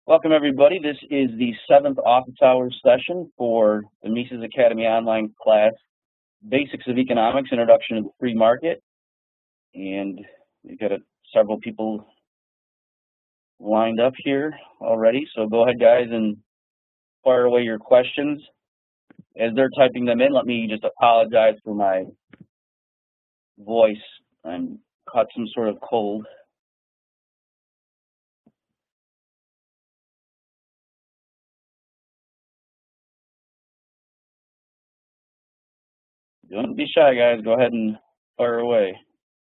Welcome, everybody. This is the 7th office hours session for the Mises Academy online class, Basics of Economics, Introduction to the Free Market. And we've got several people lined up here already. So go ahead, guys, and fire away your questions. As they're typing them in, let me just apologize for my voice. I'm caught some sort of cold. Don't be shy, guys. Go ahead and fire away.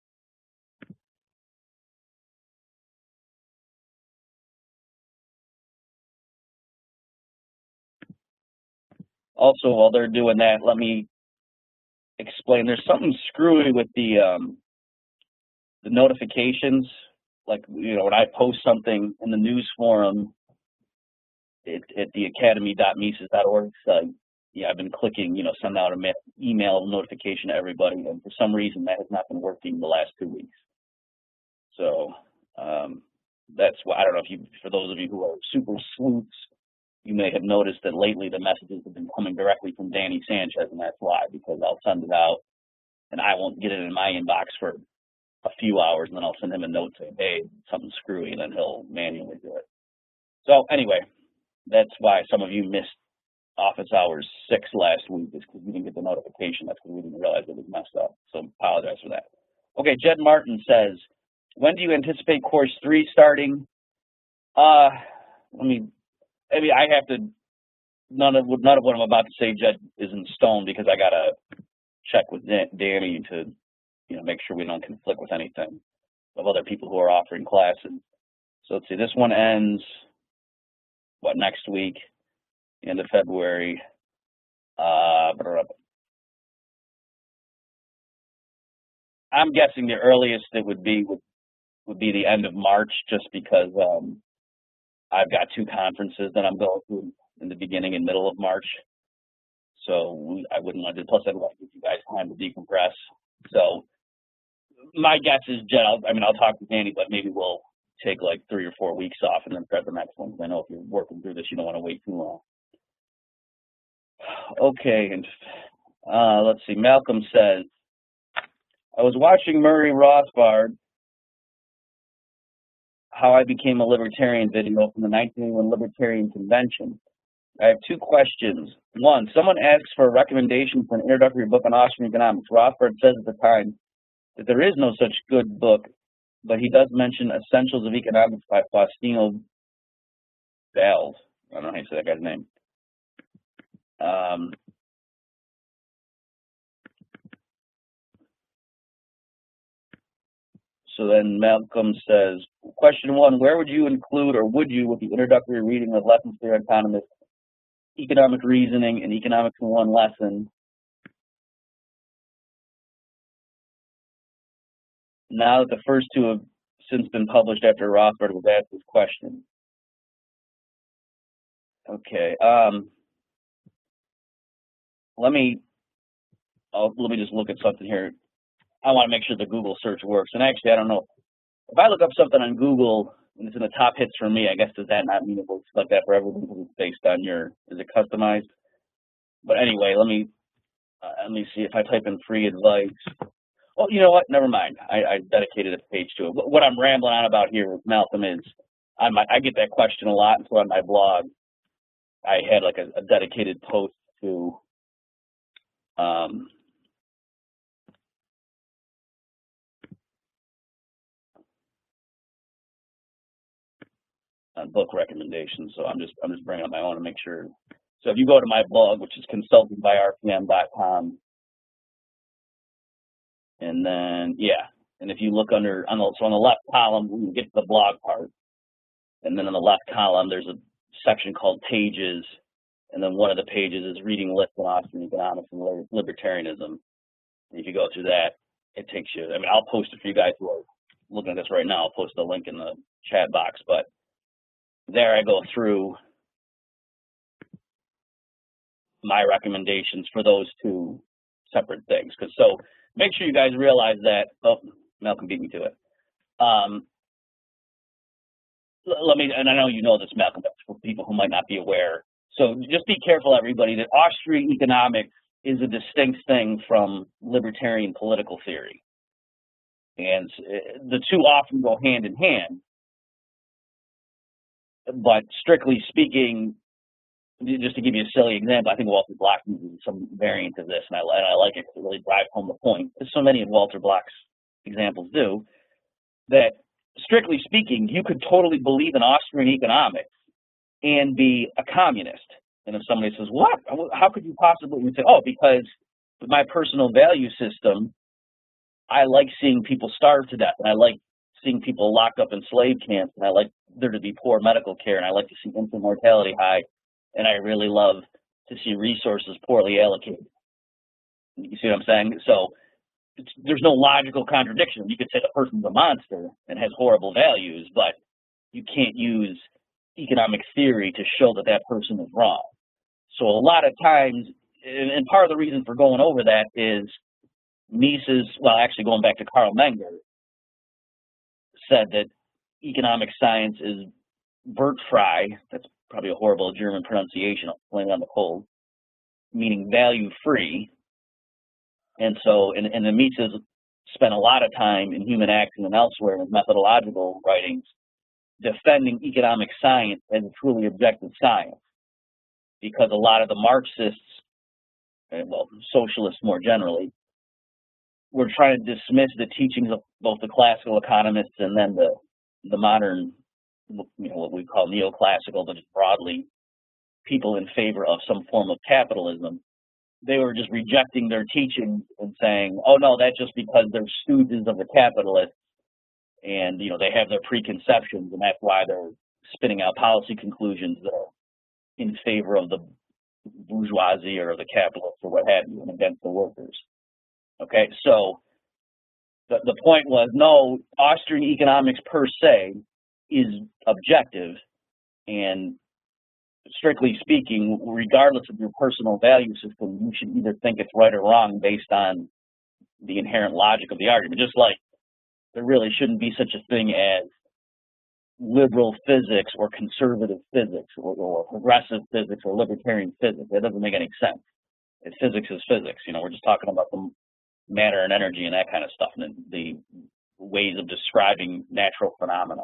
Also, while they're doing that, let me explain. There's something screwy with the notifications. Like, when I post something in the news forum at the academy.mises.org site, I've been clicking, send out an email notification to everybody, and for some reason that has not been working the last 2 weeks. So that's why, I don't know if for those of you who are super sleuths, you may have noticed that lately the messages have been coming directly from Danny Sanchez, and that's why, because I'll send it out and I won't get it in my inbox for a few hours, and then I'll send him a note saying, hey, something's screwy, and then he'll manually do it. So anyway, that's why some of you missed office hours 6 last week, is because we didn't get the notification. That's because we didn't realize it was messed up. So apologize for that. Okay, Jed Martin says, when do you anticipate course 3 starting? Maybe I have to, none of what I'm about to say, Jed, is in stone, because I got to check with Danny to make sure we don't conflict with anything of other people who are offering classes. So let's see, this one ends, next week, end of February. I'm guessing the earliest it would be the end of March, just because I've got 2 conferences that I'm going to in the beginning and middle of March. So I wouldn't want to, plus I'd want to give you guys time to decompress. So my guess is, Jed, I'll talk to Danny, but maybe we'll take like 3 or 4 weeks off and then start the next one. I know if you're working through this, you don't want to wait too long. Okay, and let's see. Malcolm says, I was watching Murray Rothbard, How I Became a Libertarian video from the 1981 Libertarian Convention. I have 2 questions. 1, someone asks for a recommendation for an introductory book on Austrian economics. Rothbard says at the time that there is no such good book, but he does mention Essentials of Economics by Faustino Balz. I don't know how you say that guy's name. So then Malcolm says, question 1, where would you include, or would you, with the introductory reading of Lessons for Economists, Economic Reasoning, and Economics in One Lesson, now that the first 2 have since been published after Rothbard was asked this question? Okay, let me just look at something here. I want to make sure the Google search works. And actually, I don't know. If I look up something on Google and it's in the top hits for me, I guess does that not mean it works like that for everyone because it's based on is it customized? But anyway, let me see if I type in free advice. Oh, you know what? Never mind. I dedicated a page to it. What I'm rambling on about here with Malcolm is I get that question a lot, and so on my blog, I had like a dedicated post to book recommendations. So I'm just bringing up my own to make sure. So if you go to my blog, which is consultingbyrpm.com, and then and if you look on the left column, you get to the blog part, and then on the left column there's a section called Pages, and then one of the pages is Reading Lists on Austrian Economics and Libertarianism. And if you go through that, it takes you. I'll post it for you guys who are looking at this right now. I'll post the link in the chat box, but there I go through my recommendations for those 2 separate things. So make sure you guys realize that. Oh, Malcolm beat me to it. let me, and I know you know this, Malcolm, but for people who might not be aware. So just be careful, everybody, that Austrian economics is a distinct thing from libertarian political theory. And the two often go hand in hand. But strictly speaking, just to give you a silly example, I think Walter Block uses some variant of this, and I like it because it really drives home the point, as so many of Walter Block's examples do, that strictly speaking, you could totally believe in Austrian economics and be a communist. And if somebody says, what? How could you possibly? You say, oh, because with my personal value system, I like seeing people starve to death, and I like seeing people locked up in slave camps, and I like there to be poor medical care, and I like to see infant mortality high, and I really love to see resources poorly allocated. You see what I'm saying? So there's no logical contradiction. You could say the person's a monster and has horrible values, but you can't use economic theory to show that that person is wrong. So a lot of times, and part of the reason for going over that is Mises, well, actually going back to Karl Menger, said that economic science is wertfrei. That's probably a horrible German pronunciation. I'll blame it on the cold, meaning value-free. And so, and the Mises spent a lot of time in Human Action and elsewhere in his methodological writings defending economic science as a truly objective science, because a lot of the Marxists, and well, socialists more generally, were trying to dismiss the teachings of both the classical economists and then the modern, what we call neoclassical, but just broadly people in favor of some form of capitalism. They were just rejecting their teachings and saying, oh no, that's just because they're stooges of the capitalists and they have their preconceptions, and that's why they're spitting out policy conclusions that are in favor of the bourgeoisie or the capitalists or what have you, and against the workers. Okay, so the point was, no, Austrian economics per se is objective, and strictly speaking, regardless of your personal value system, you should either think it's right or wrong based on the inherent logic of the argument. Just like there really shouldn't be such a thing as liberal physics or conservative physics or progressive physics or libertarian physics. That doesn't make any sense. Physics is physics. We're just talking about the matter and energy and that kind of stuff, and the ways of describing natural phenomena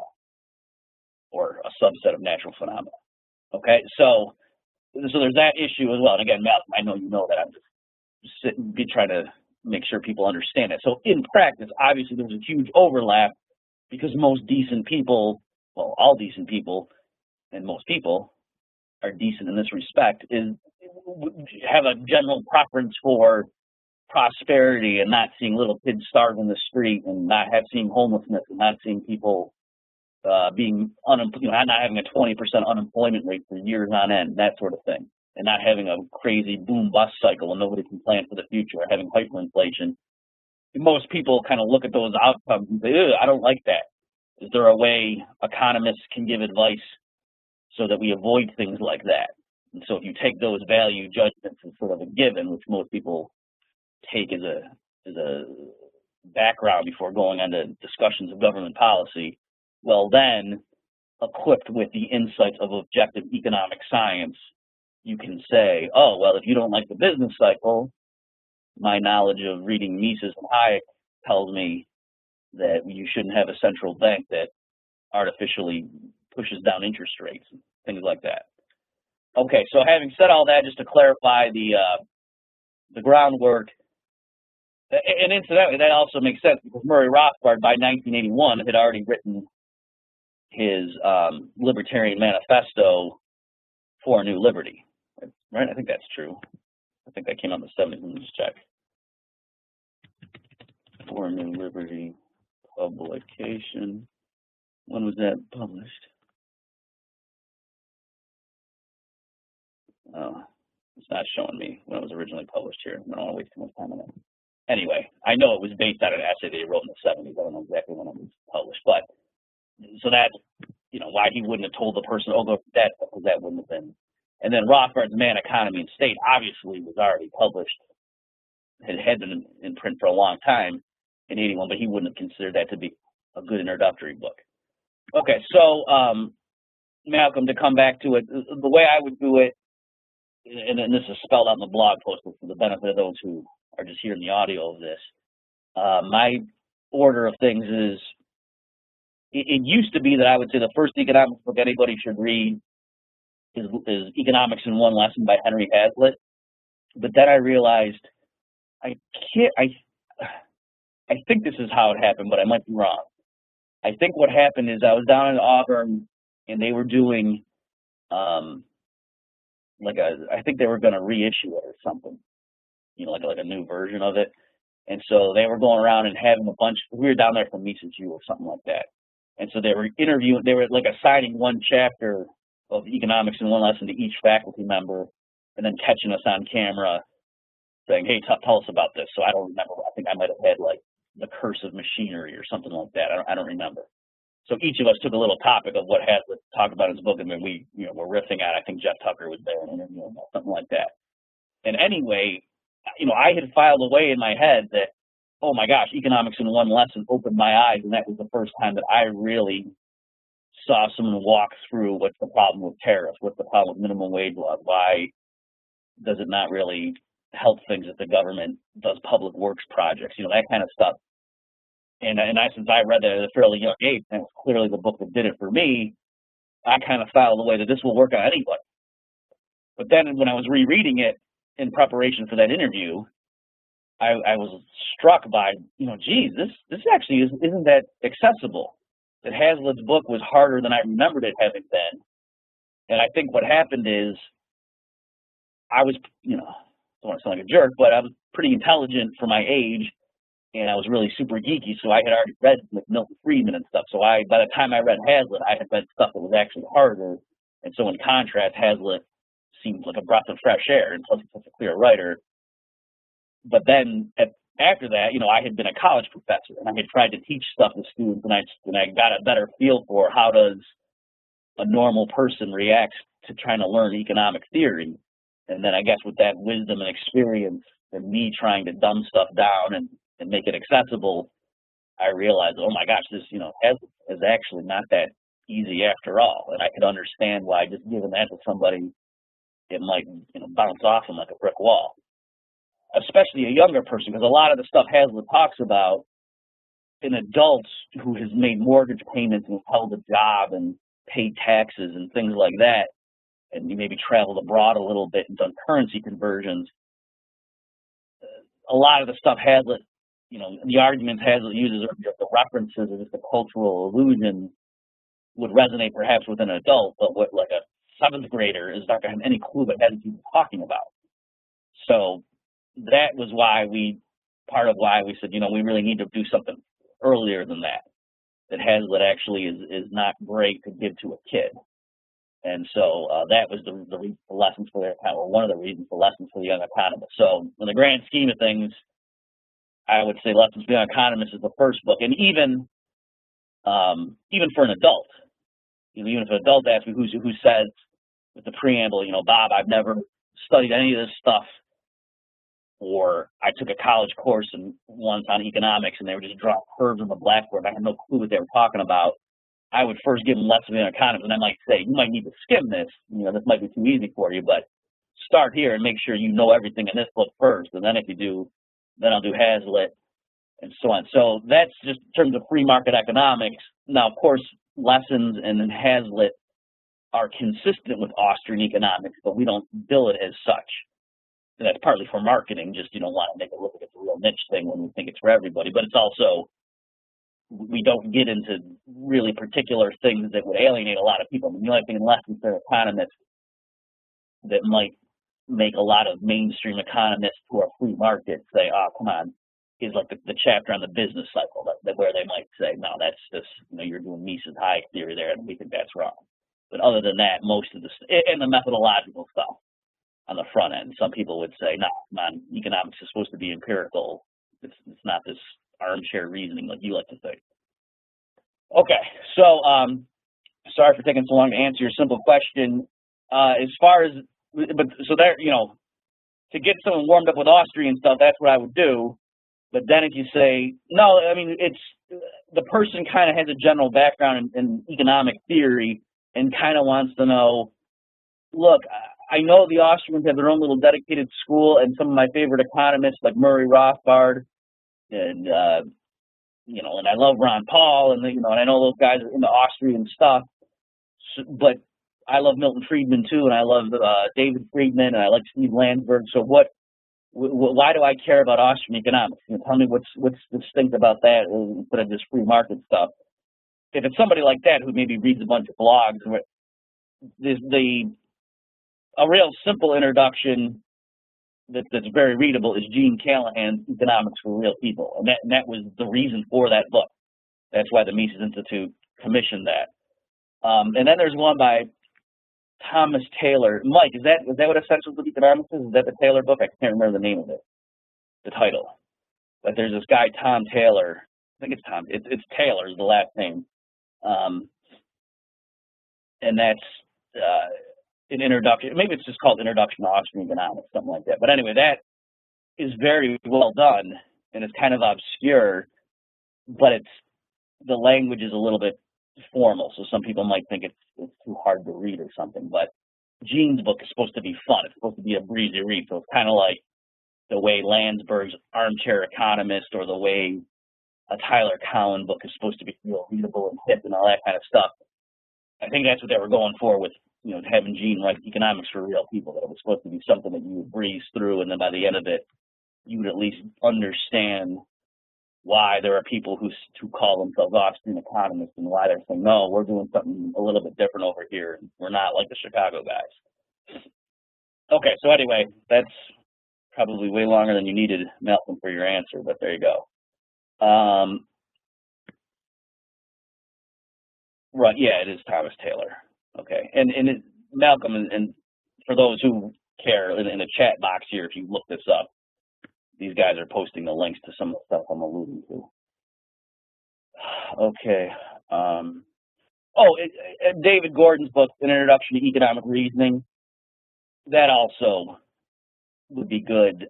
or a subset of natural phenomena. Okay, so there's that issue as well. And again, Malcolm, I know you know that. I'm just trying to make sure people understand it. So in practice, obviously there's a huge overlap, because most decent people, well, all decent people, and most people are decent in this respect, have a general preference for prosperity and not seeing little kids starve in the street, and not seeing homelessness, and not seeing people being not having a 20% unemployment rate for years on end, that sort of thing, and not having a crazy boom bust cycle and nobody can plan for the future, or having hyperinflation. Most people kind of look at those outcomes and say, I don't like that. Is there a way economists can give advice so that we avoid things like that? And so if you take those value judgments as sort of a given, which most people take as a background before going on to discussions of government policy, well then, equipped with the insights of objective economic science, you can say, oh, well, if you don't like the business cycle, my knowledge of reading Mises and Hayek tells me that you shouldn't have a central bank that artificially pushes down interest rates, and things like that. Okay, so having said all that, just to clarify the groundwork, and incidentally, that also makes sense because Murray Rothbard, by 1981, had already written his Libertarian Manifesto for a New Liberty, right? I think that's true. I think that came out in the 70s. Let me just check. For a New Liberty publication. When was that published? Oh, it's not showing me when it was originally published here. I don't want to waste too much time on it. Anyway, I know it was based on an essay that he wrote in the 70s. I don't know exactly when it was published, but so that, why he wouldn't have told the person, oh, go for that, because that wouldn't have been. And then Rothbard's Man, Economy, and State obviously was already published. It had been in print for a long time in 81, but he wouldn't have considered that to be a good introductory book. Okay, so Malcolm, to come back to it, the way I would do it, and this is spelled out in the blog post for the benefit of those who are just hearing the audio of this. My order of things is, it used to be that I would say the first economics book anybody should read is Economics in One Lesson by Henry Hazlitt. But then I realized I can't. I think this is how it happened, but I might be wrong. I think what happened is I was down in Auburn, and they were doing I think they were going to reissue it or something, like a new version of it. And so they were going around and having a bunch. We were down there from Mises U or something like that. And so they were interviewing. They were like assigning one chapter of Economics in One Lesson to each faculty member, and then catching us on camera, saying, "Hey, tell us about this." So I don't remember. I think I might have had like the curse of machinery or something like that. I don't remember. So each of us took a little topic of what Hazlitt talked about in his book, and then we, were riffing on. I think Jeff Tucker was there and interviewing something like that. And anyway, I had filed away in my head that, oh my gosh, Economics in One Lesson opened my eyes, and that was the first time that I really saw someone walk through what's the problem with tariffs, what's the problem with minimum wage laws, why does it not really help things if the government does public works projects, that kind of stuff. And since I read that at a fairly young age, and it was clearly the book that did it for me, I kind of filed away that this will work on anybody. But then when I was rereading it in preparation for that interview, I was struck by, geez, this actually isn't that accessible. That Hazlitt's book was harder than I remembered it having been. And I think what happened is I was, don't want to sound like a jerk, but I'm pretty intelligent for my age, and I was really super geeky, so I had already read like Milton Friedman and stuff. So by the time I read Hazlitt, I had read stuff that was actually harder. And so in contrast, Hazlitt seemed like a breath of fresh air, and plus he's such a clear writer. But then after that, I had been a college professor, and I had tried to teach stuff to students, and I got a better feel for how does a normal person react to trying to learn economic theory. And then I guess with that wisdom and experience and me trying to dumb stuff down and make it accessible, I realized, oh my gosh, this, is actually not that easy after all. And I could understand why just giving that to somebody, it might, bounce off them like a brick wall. Especially a younger person, because a lot of the stuff Hazlitt talks about, an adult who has made mortgage payments and held a job and paid taxes and things like that, and you maybe traveled abroad a little bit and done currency conversions, a lot of the stuff Hazlitt, the arguments Hazlitt uses, or just the references, or just the cultural illusion, would resonate perhaps with an adult, but what like a seventh grader is not going to have any clue what Hazlitt's even talking about. So that was part of why we said, we really need to do something earlier than that. That Hazlitt actually is not great to give to a kid. And so that was the lessons for or one of the reasons for Lessons for the Young Economist. So in the grand scheme of things, I would say Lessons for the Young Economist is the first book. And even for an adult, even if an adult asks me who says with the preamble, Bob, I've never studied any of this stuff, or I took a college course once on economics and they were just drawing curves on the blackboard. I had no clue what they were talking about. I would first give them Lessons for the Young Economist, and I might say, you might need to skim this. This might be too easy for you, but start here and make sure you know everything in this book first. And then if you do, then I'll do Hazlitt and so on. So that's just in terms of free market economics. Now, of course, Lessons and then Hazlitt are consistent with Austrian economics, but we don't bill it as such. And that's partly for marketing, just you don't want to make it look like it's a real niche thing when we think it's for everybody. But it's also, we don't get into really particular things that would alienate a lot of people. I mean, the only thing in Lessons for Economists that might make a lot of mainstream economists who are free market say, oh, come on, is like the chapter on the business cycle, where they might say, no, that's just, you're doing Mises-Hayek theory there, and we think that's wrong. But other than that, most of and the methodological stuff on the front end, some people would say, no, man, economics is supposed to be empirical. It's not this armchair reasoning like you like to think. Okay, so sorry for taking so long to answer your simple question. As far as, but so there, to get someone warmed up with Austrian stuff, that's what I would do. But then if you say, no, I mean, it's the person kind of has a general background in economic theory and kind of wants to know, look, I know the Austrians have their own little dedicated school, and some of my favorite economists like Murray Rothbard and and I love Ron Paul, and and I know those guys are into Austrian stuff, but I love Milton Friedman too, and I love David Friedman, and I like Steve Landsberg. So why do I care about Austrian economics? Tell me what's distinct about that instead of this free market stuff. If it's somebody like that who maybe reads a bunch of blogs, a real simple introduction that's very readable is Gene Callahan's Economics for Real People, and that was the reason for that book. That's why the Mises Institute commissioned that. And then there's one by Thomas Taylor. Mike, is that what Essentials of Economics is? Is that the Taylor book? I can't remember the name of it, the title. But there's this guy, Tom Taylor. I think it's Tom. It's Taylor is the last name. And that's an introduction. Maybe it's just called Introduction to Austrian Economics, something like that. But anyway, that is very well done, and it's kind of obscure, but the language is a little bit formal, so some people might think it's too hard to read or something. But Gene's book is supposed to be fun. It's supposed to be a breezy read, so it's kind of like the way Landsberg's Armchair Economist or the way a Tyler Cowen book is supposed to be readable and hip and all that kind of stuff. I think that's what they were going for with having Gene write Economics for Real People, that it was supposed to be something that you would breeze through, and then by the end of it, you would at least understand why there are people who call themselves Austrian economists and why they're saying, no, we're doing something a little bit different over here. We're not like the Chicago guys. Okay, so anyway, that's probably way longer than you needed, Malcolm, for your answer, but there you go. Right, yeah, it is Thomas Taylor. Okay, and Malcolm, and for those who care, in the chat box here, if you look this up, these guys are posting the links to some of the stuff I'm alluding to. Okay. David Gordon's book, An Introduction to Economic Reasoning, that also would be good.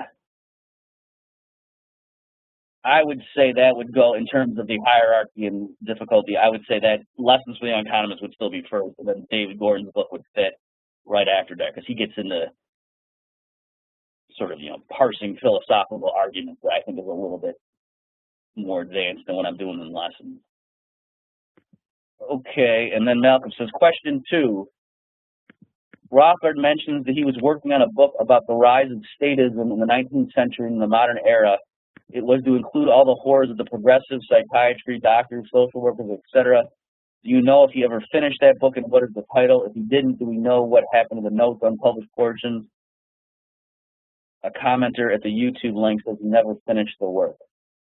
I would say that would go, in terms of the hierarchy and difficulty, I would say that Lessons for the Young Economist would still be first, and then David Gordon's book would fit right after that, because he gets into sort of, parsing philosophical arguments that I think is a little bit more advanced than what I'm doing in lessons. Okay, and then Malcolm says, question 2. Rothbard mentions that he was working on a book about the rise of statism in the 19th century and the modern era. It was to include all the horrors of the progressive, psychiatry, doctors, social workers, etc. Do you know if he ever finished that book, and what is the title? If he didn't, do we know what happened to the notes, unpublished portions? A commenter at the YouTube link says he never finished the work.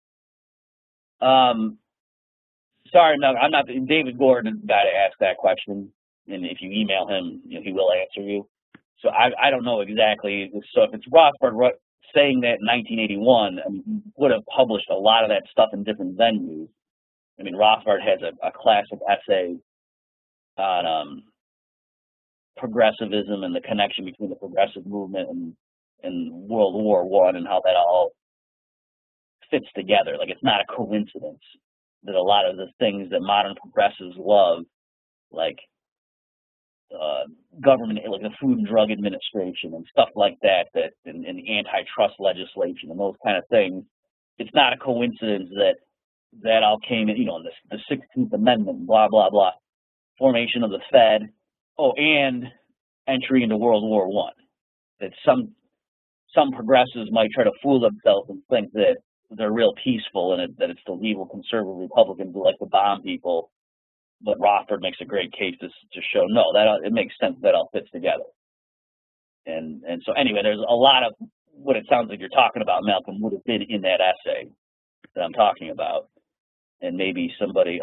Sorry, no, I'm not. David Gordon is the guy to ask that question, and if you email him, he will answer you. So I don't know exactly. So if it's Rothbard saying that in 1981, I mean, he would have published a lot of that stuff in different venues. I mean, Rothbard has a classic essay on progressivism and the connection between the progressive movement and World War I and how that all fits together. Like, it's not a coincidence that a lot of the things that modern progressives love, like government, like the Food and Drug Administration and stuff like that, and antitrust legislation and those kind of things, it's not a coincidence that all came in, in the 16th Amendment, blah, blah, blah, formation of the Fed, and entry into World War I. That some progressives might try to fool themselves and think that they're real peaceful and that it's the evil conservative Republicans who like to bomb people. But Rothbard makes a great case to show, no, it makes sense that all fits together. And so anyway, there's a lot of what it sounds like you're talking about, Malcolm, would have been in that essay that I'm talking about. And maybe somebody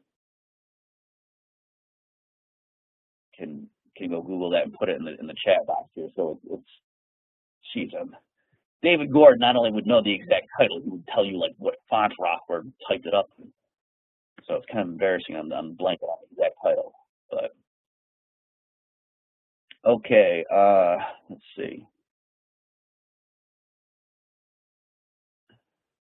can go Google that and put it in the chat box here. So it's David Gordon not only would know the exact title, he would tell you like what font Rothbard typed it up in. So it's kind of embarrassing. I'm blanking on the exact title, but okay. Let's see.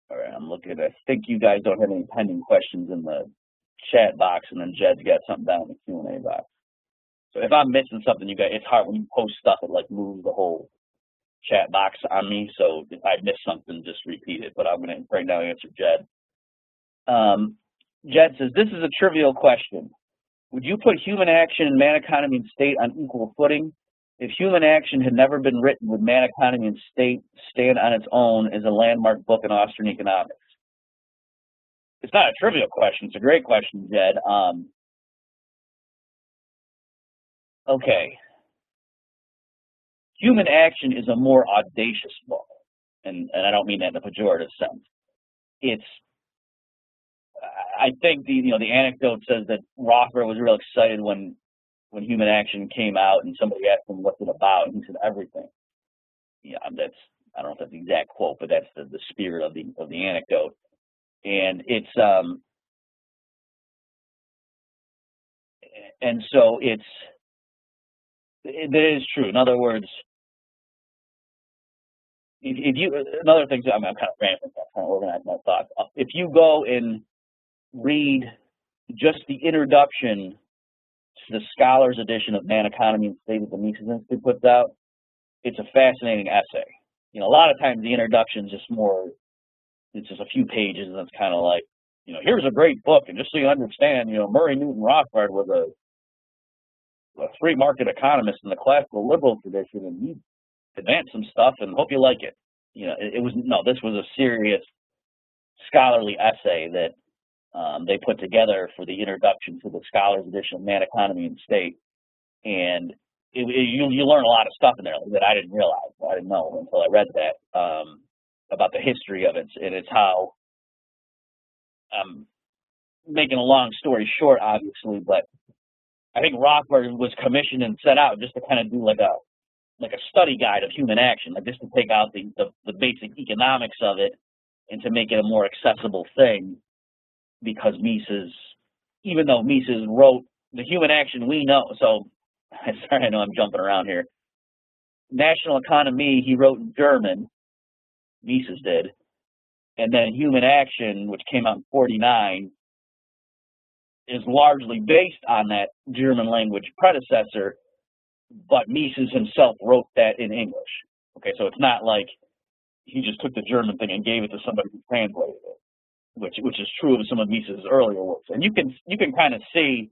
All right, I'm looking. I think you guys don't have any pending questions in the chat box, and then Jed's got something down in the Q&A box. So if I'm missing something, you guys, it's hard when you post stuff. It like moves the whole chat box on me. So if I miss something, just repeat it. But I'm gonna right now answer Jed. Jed says, this is a trivial question. Would you put Human Action and Man, Economy, and State on equal footing? If Human Action had never been written, would Man, Economy, and State stand on its own as a landmark book in Austrian economics? It's not a trivial question. It's a great question, Jed. Okay. Human Action is a more audacious book, and I don't mean that in a pejorative sense. It's, I think the anecdote says that Rothbard was real excited when Human Action came out, and somebody asked him what's it about, and he said everything. Yeah, that's, I don't know if that's the exact quote, but that's the spirit of the anecdote. And it's and so it is true. In other words, if you, another thing, I'm kind of rambling, I'm trying to organize my thoughts. If you go and read just the introduction to the Scholars Edition of Man, Economy, and State that the Mises Institute puts out, it's a fascinating essay. A lot of times the introduction is just more, it's just a few pages, and it's kind of like, here's a great book, and just so you understand, Murray Newton Rothbard was a free market economist in the classical liberal tradition, and he advanced some stuff, and hope you like it. This was a serious scholarly essay that they put together for the introduction to the Scholars Edition of Man, Economy, and State, and you learn a lot of stuff in there that I didn't realize. I didn't know until I read that about the history of it, and it's how. I'm making a long story short, obviously, but I think Rothbard was commissioned and set out just to kind of do like a study guide of human action, like just to take out the basic economics of it and to make it a more accessible thing, because Mises, even though Mises wrote the human action we know, so sorry, I know I'm jumping around here. National Economy, he wrote in German, Mises did, and then Human Action, which came out in '49, is largely based on that German language predecessor, but Mises himself wrote that in English. Okay, so it's not like he just took the German thing and gave it to somebody who translated it, which is true of some of Mises' earlier works. And you can kind of see,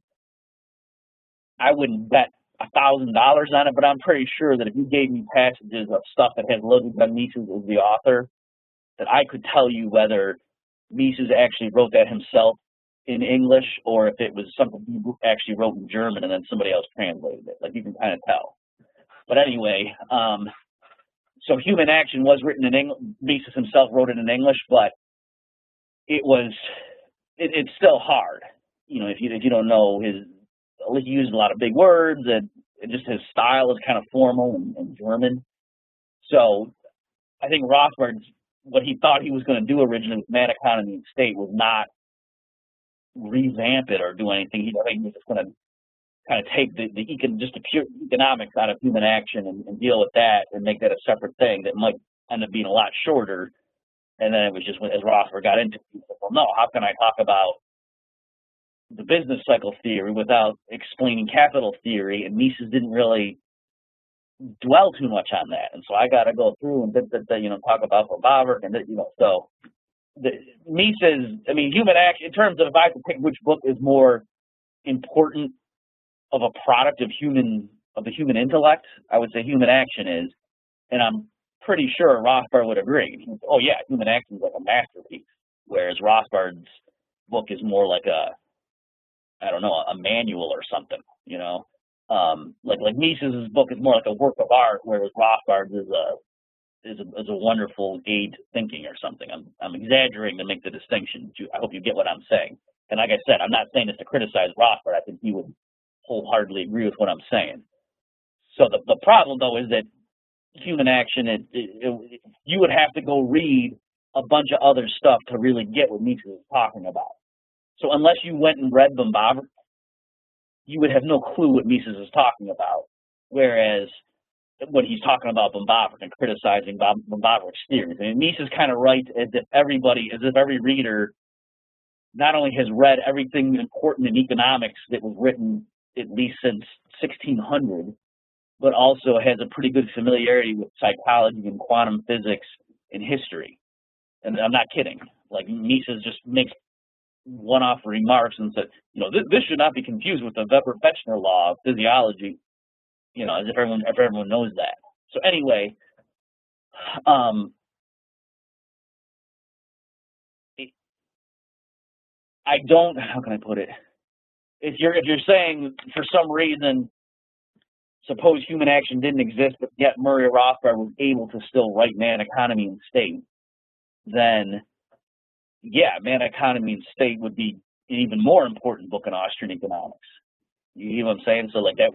I wouldn't bet $1,000 on it, but I'm pretty sure that if you gave me passages of stuff that has Ludwig von Mises as the author, that I could tell you whether Mises actually wrote that himself in English, or if it was something he actually wrote in German and then somebody else translated it. Like, you can kind of tell. But anyway, so Human Action was written in English. Mises himself wrote it in English, but it's still hard. If you don't know at least he used a lot of big words, and just his style is kind of formal and German. So I think Rothbard's, what he thought he was going to do originally with Man, Economy, and State was not revamp it or do anything. He was just going to kind of take the pure economics out of Human Action and deal with that and make that a separate thing that might end up being a lot shorter. And then it was just, as Rothbard got into it, he said, well, no, how can I talk about the business cycle theory without explaining capital theory? And Mises didn't really dwell too much on that, and so I got to go through and talk about Bavark and so Mises. I mean, Human Action, in terms of if I had to pick which book is more important of a product of the human intellect, I would say Human Action is, and I'm pretty sure Rothbard would agree. Oh yeah, Human Action is like a masterpiece, whereas Rothbard's book is more like a manual or something, like Mises' book is more like a work of art, whereas Rothbard's is a wonderful aid to thinking or something. I'm exaggerating to make the distinction. I hope you get what I'm saying. And like I said, I'm not saying this to criticize Rothbard. I think he would wholeheartedly agree with what I'm saying. So the problem though is that Human Action, you would have to go read a bunch of other stuff to really get what Mises is talking about. So unless you went and read von Bavark, you would have no clue what Mises is talking about. Whereas when he's talking about Böhm-Bawerk and criticizing Böhm-Bawerk's theories. I mean, Mises kind of writes as if every reader not only has read everything important in economics that was written at least since 1600, but also has a pretty good familiarity with psychology and quantum physics and history. And I'm not kidding. Like, Mises just makes one-off remarks and said, this should not be confused with the Weber-Fechner law of physiology, as if everyone knows that. So anyway, how can I put it? If you're saying for some reason, suppose human action didn't exist, but yet Murray Rothbard was able to still write Man, Economy, and State, then yeah, Man, Economy, and State would be an even more important book in Austrian economics. You know what I'm saying? So like that.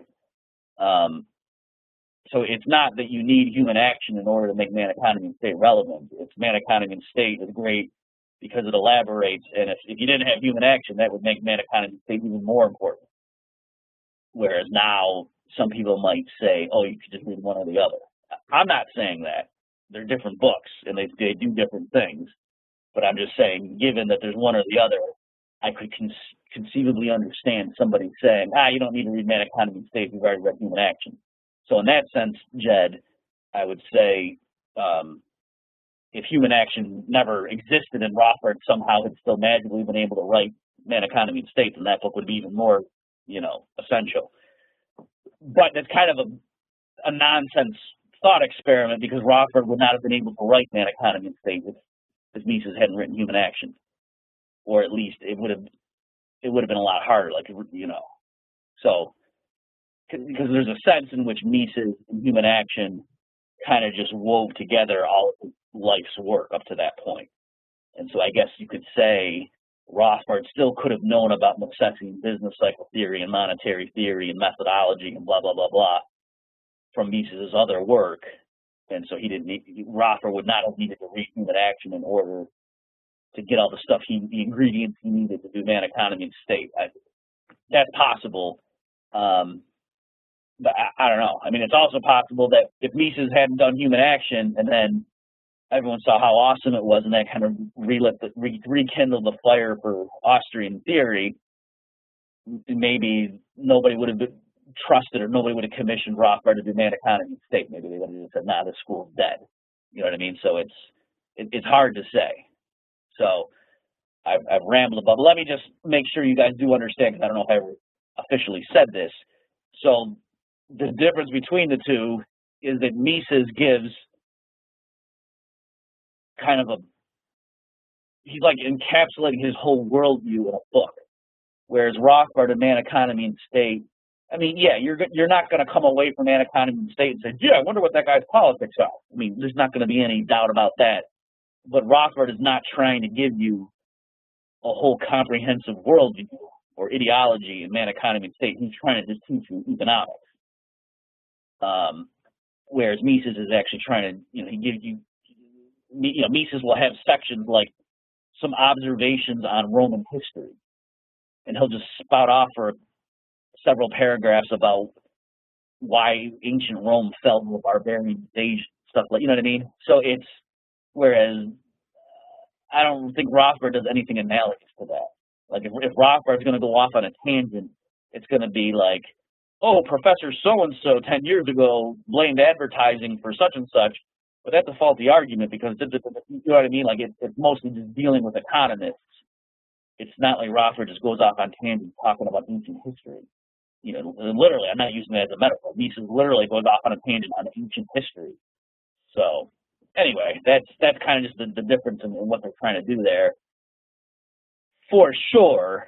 So it's not that you need human action in order to make Man, Economy, and State relevant. It's Man, Economy, and State is great because it elaborates, and if you didn't have human action, that would make Man, Economy, and State even more important. Whereas now, some people might say, oh, you could just read one or the other. I'm not saying that. They're different books, and they do different things. But I'm just saying, given that there's one or the other, I could conceivably understand somebody saying, you don't need to read Man, Economy, and State, you've already read human action. So in that sense, Jed, I would say if human action never existed and Rothbard somehow had still magically been able to write Man, Economy, and State, then that book would be even more, essential. But that's kind of a nonsense thought experiment, because Rothbard would not have been able to write Man, Economy, and State if Mises hadn't written human action, or at least it would have been a lot harder, So, because there's a sense in which Mises and human action kind of just wove together all of life's work up to that point. And so I guess you could say Rothbard still could have known about necessity and business cycle theory and monetary theory and methodology and blah, blah, blah, blah from Mises' other work. And so Rothbard would not have needed to read human action in order to get all the ingredients he needed to do Man, Economy, and State. That's possible. But I don't know. I mean, it's also possible that if Mises hadn't done human action and then everyone saw how awesome it was and that kind of rekindled the fire for Austrian theory, maybe nobody would have trusted or nobody would have commissioned Rothbard to do Man, Economy, and State. Maybe they would have just said, nah, this school's dead. You know what I mean? So it's hard to say. So I've rambled about, but let me just make sure you guys do understand, because I don't know if I ever officially said this. So the difference between the two is that Mises gives kind of he's like encapsulating his whole worldview in a book, whereas Rothbard and Man, Economy, and State, I mean, yeah, you're not going to come away from Man, Economy, and State and say, yeah, I wonder what that guy's politics are. I mean, there's not going to be any doubt about that. But Rothbard is not trying to give you a whole comprehensive worldview or ideology in Man, Economy, and State. He's trying to just teach you economics. Whereas Mises is actually trying to, he gives you, Mises will have sections like some observations on Roman history, and he'll just spout off for several paragraphs about why ancient Rome fell to a barbarian stage, stuff like, you know what I mean? So whereas I don't think Rothbard does anything analogous to that. Like if Rothbard's going to go off on a tangent, it's going to be like, oh, Professor so-and-so 10 years ago blamed advertising for such and such, but that's a faulty argument because, you know what I mean? Like it's mostly just dealing with economists. It's not like Rothbard just goes off on tangents talking about ancient history. Literally, I'm not using that as a metaphor. Mises literally goes off on a tangent on ancient history. So anyway, that's kind of just the difference in what they're trying to do there. For sure,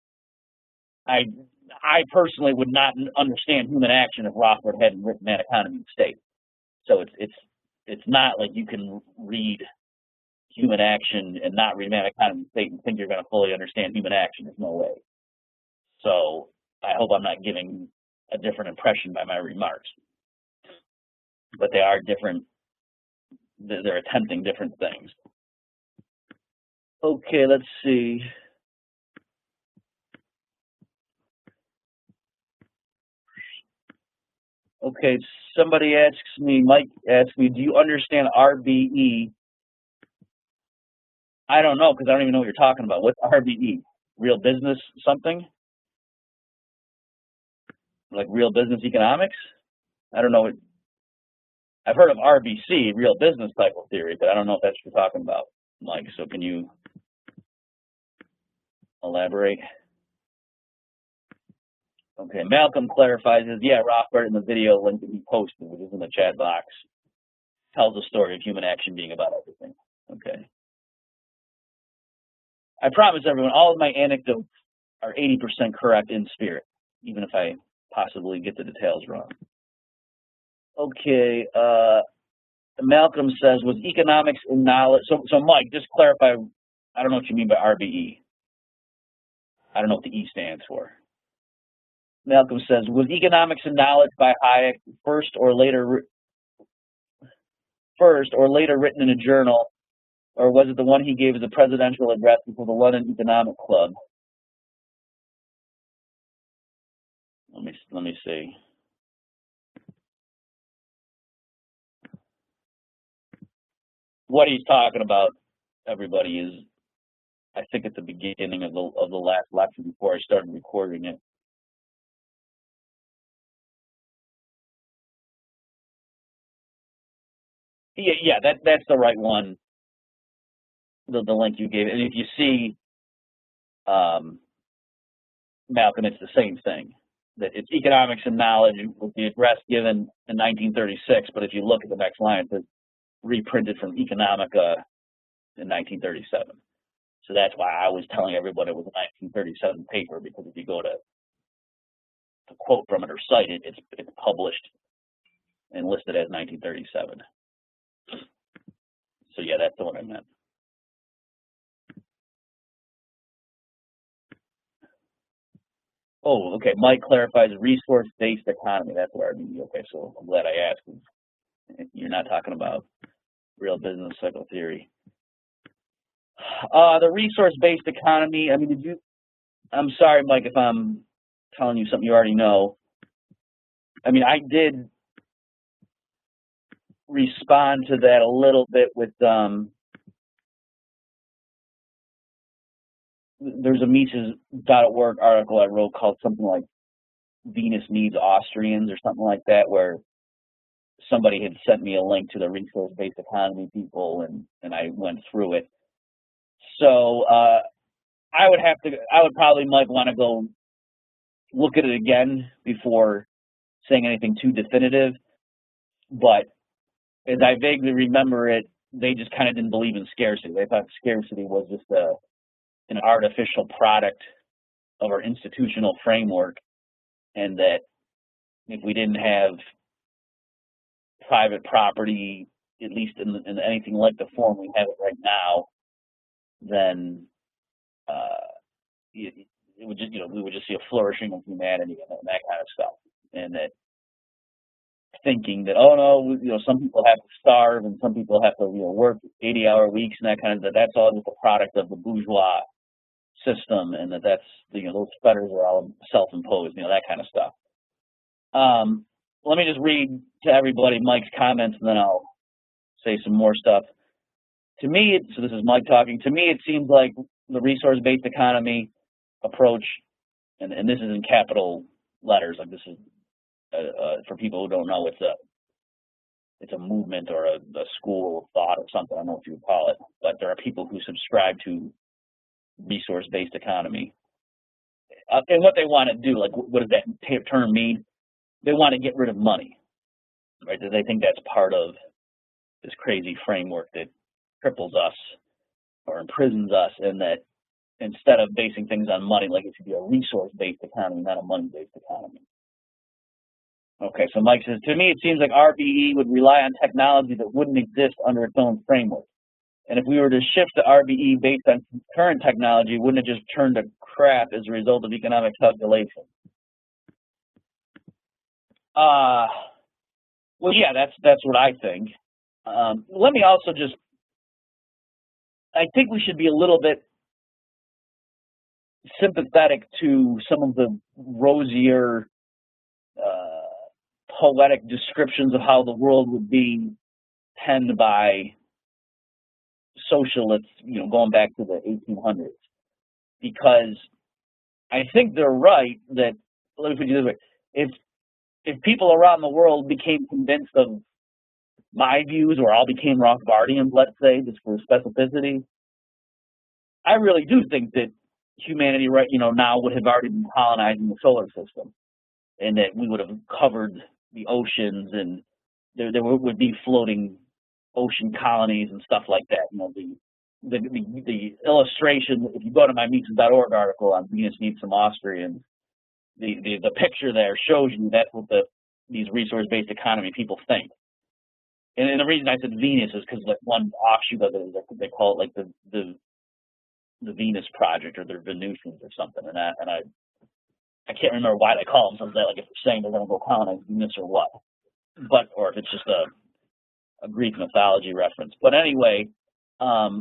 I personally would not understand human action if Rothbard hadn't written Man, Economy, and State. So it's not like you can read human action and not read Man, Economy, and State and think you're going to fully understand human action. There's no way. So I hope I'm not giving a different impression by my remarks. But they are different. They're attempting different things. Okay, let's see. Okay, somebody asks me, Mike asks me, do you understand RBE? I don't know, because I don't even know what you're talking about. What's RBE? Real business something? Like real business economics? I don't know what. I've heard of RBC, real business cycle theory, but I don't know if that's what you're talking about, Mike. So can you elaborate? Okay, Malcolm clarifies, yeah, Rothbard in the video link that he posted, which is in the chat box, tells the story of human action being about everything. Okay. I promise everyone, all of my anecdotes are 80% correct in spirit, even if I possibly get the details wrong. Okay, Malcolm says, was economics and knowledge, so Mike, just clarify, I don't know what you mean by RBE. I don't know what the E stands for. Malcolm says, was economics and knowledge by Hayek first or later written in a journal, or was it the one he gave as a presidential address before the London Economic Club? Let me see. What he's talking about, everybody, is I think at the beginning of the last lecture before I started recording it. Yeah, that's the right one. The link you gave, and if you see, Malcolm, it's the same thing. That it's economics and knowledge with the address given in 1936, but if you look at the next line, it says reprinted from Economica in 1937. So that's why I was telling everybody it was a 1937 paper, because if you go to quote from it or cite it, it's published and listed as 1937. So yeah, that's the one I meant. Oh, okay. Mike clarifies resource-based economy. That's what I mean. Okay, so I'm glad I asked. You're not talking about real business cycle theory. The resource-based economy, I mean, I'm sorry, Mike, if I'm telling you something you already know. I mean, I did respond to that a little bit with, there's a Mises.org article I wrote called something like Venus Needs Austrians or something like that, where somebody had sent me a link to the resource-based economy people, and I went through it. So I would probably, Mike, want to go look at it again before saying anything too definitive. But as I vaguely remember it, they just kind of didn't believe in scarcity. They thought scarcity was just an artificial product of our institutional framework, and that if we didn't have private property, at least in anything like the form we have it right now, then it would just, we would just see a flourishing of humanity and that kind of stuff. And that thinking that, oh no, some people have to starve and some people have to work 80-hour weeks and that kind of, that's all just a product of the bourgeois system, and that's those fetters are all self-imposed, that kind of stuff. Let me just read to everybody Mike's comments, and then I'll say some more stuff. To me, so this is Mike talking, to me it seems like the resource-based economy approach, and this is in capital letters, like this is, for people who don't know, it's a movement or a school of thought or something, I don't know what you would call it, but there are people who subscribe to resource-based economy. And what they want to do, like what does that term mean? They want to get rid of money, right? They think that's part of this crazy framework that cripples us or imprisons us, and that instead of basing things on money, like it should be a resource-based economy, not a money-based economy. Okay, so Mike says, to me it seems like RBE would rely on technology that wouldn't exist under its own framework. And if we were to shift to RBE based on current technology, wouldn't it just turn to crap as a result of economic calculation? Well, yeah, that's what I think. Let me also I think we should be a little bit sympathetic to some of the rosier poetic descriptions of how the world would be penned by socialists, going back to the 1800s, because I think they're right that, let me put it this way, if people around the world became convinced of my views, or all became Rothbardians, let's say, just for specificity, I really do think that humanity right now would have already been colonizing the solar system, and that we would have covered the oceans, and there would be floating ocean colonies and stuff like that. The illustration, if you go to my Mises.org article on Venus Needs Some Austrians, the picture there shows you that's what these resource-based economy people think. And the reason I said Venus is because like one offshoot of it is they call it like the Venus Project, or the Venusians or something. And I can't remember why they call themselves that. Like if they're saying they're going to go colonize Venus or what, or if it's just a Greek mythology reference. But anyway, or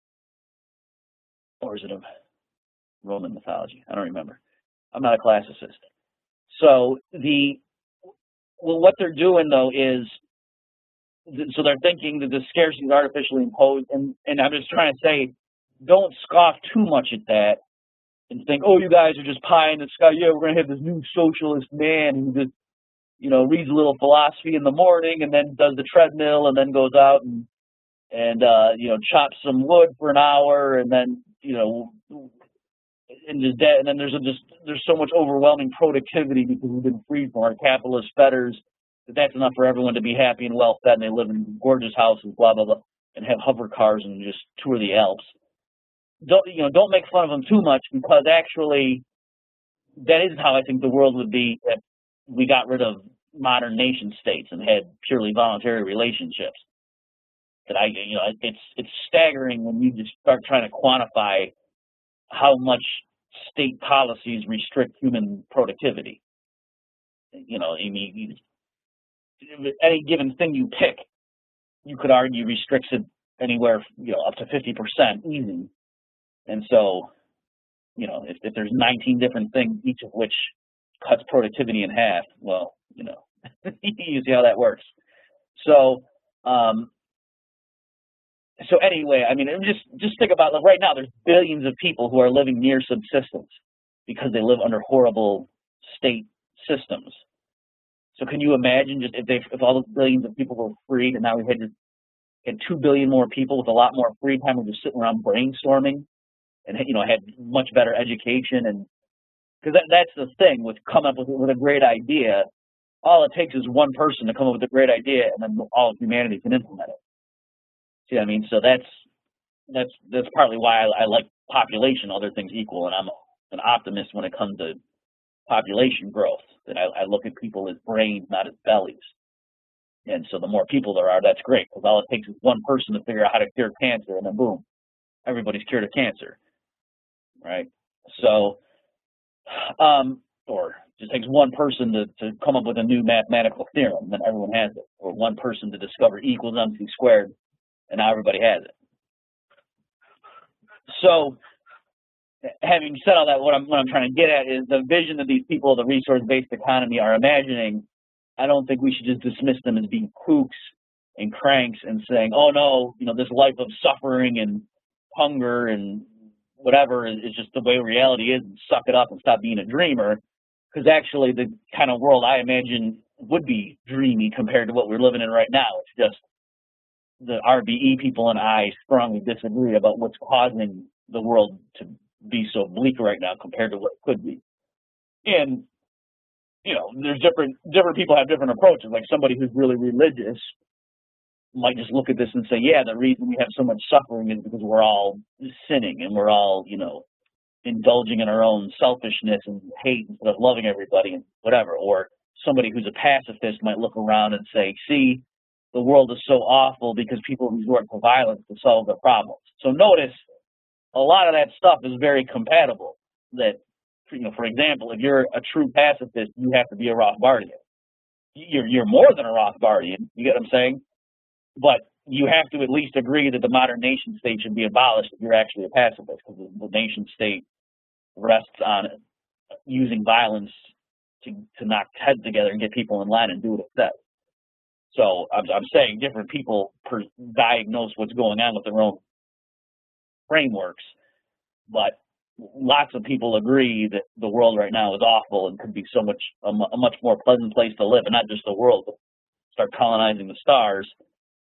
is it a Roman mythology? I don't remember. I'm not a classicist. So what they're doing though is, so they're thinking that the scarcity is artificially imposed, and I'm just trying to say, don't scoff too much at that and think, oh, you guys are just pie in the sky. Yeah, we're going to have this new socialist man who just, reads a little philosophy in the morning and then does the treadmill and then goes out and chops some wood for an hour and then, and just dead. And then there's so much overwhelming productivity because we've been freed from our capitalist fetters that's enough for everyone to be happy and well fed, and they live in gorgeous houses, blah blah blah, and have hover cars and just tour the Alps. Don't make fun of them too much, because actually that isn't how I think the world would be if we got rid of modern nation states and had purely voluntary relationships. It's staggering when you just start trying to quantify how much state policies restrict human productivity. Any given thing you pick, you could argue restricts it anywhere, up to 50% easy. And so, if there's 19 different things, each of which cuts productivity in half, well, you see how that works. So, anyway, I mean, just think about, like, right now, there's billions of people who are living near subsistence because they live under horrible state systems. So can you imagine just if all those billions of people were freed, and now we had 2 billion more people with a lot more free time, and just sitting around brainstorming, and had much better education, and because that's the thing with coming up with a great idea. All it takes is one person to come up with a great idea, and then all of humanity can implement it. See what I mean? So that's partly why I like population, other things equal, and I'm an optimist when it comes to population growth. That I look at people as brains, not as bellies. And so the more people there are, that's great, because all it takes is one person to figure out how to cure cancer, and then boom, everybody's cured of cancer, right? So, or just takes one person to come up with a new mathematical theorem, and then everyone has it. Or one person to discover E equals MC squared, and now everybody has it. So, having said all that, what I'm trying to get at is the vision that these people of the resource-based economy are imagining. I don't think we should just dismiss them as being kooks and cranks and saying, oh no, this life of suffering and hunger and whatever is just the way reality is, and suck it up and stop being a dreamer. Because actually the kind of world I imagine would be dreamy compared to what we're living in right now. It's just the RBE people and I strongly disagree about what's causing the world to be so bleak right now compared to what it could be. And there's different people have different approaches. Like somebody who's really religious might just look at this and say, yeah, the reason we have so much suffering is because we're all sinning and we're all, indulging in our own selfishness and hate instead of loving everybody and whatever. Or somebody who's a pacifist might look around and say, see, the world is so awful because people resort to violence to solve their problems. So notice a lot of that stuff is very compatible. That, for example, if you're a true pacifist, you have to be a Rothbardian. You're more than a Rothbardian, you get what I'm saying? But you have to at least agree that the modern nation state should be abolished if you're actually a pacifist, because the nation state rests on using violence to knock heads together and get people in line and do what it says. So I'm saying different people diagnose what's going on with their own frameworks, but lots of people agree that the world right now is awful and could be so much a much more pleasant place to live, and not just the world, but start colonizing the stars.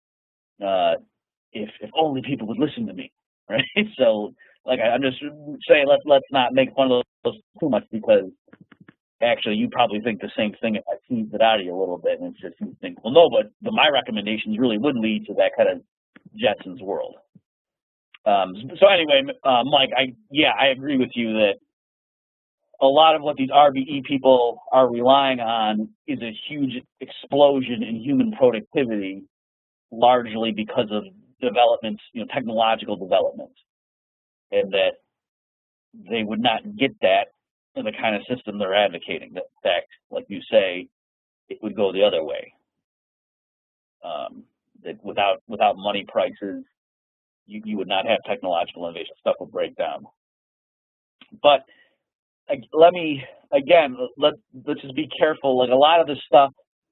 If only people would listen to me, right? So, like, I'm just saying, let's not make fun of those too much, because actually you probably think the same thing if I teased it out of you a little bit, and it's just you think, well, no, but my recommendations really would lead to that kind of Jetsons world. So anyway, Mike, I agree with you that a lot of what these RBE people are relying on is a huge explosion in human productivity, largely because of developments, technological developments, and that they would not get that in the kind of system they're advocating. That, in fact, like you say, it would go the other way. That without money prices, you would not have technological innovation. Stuff would break down. But let's just be careful. Like, a lot of this stuff,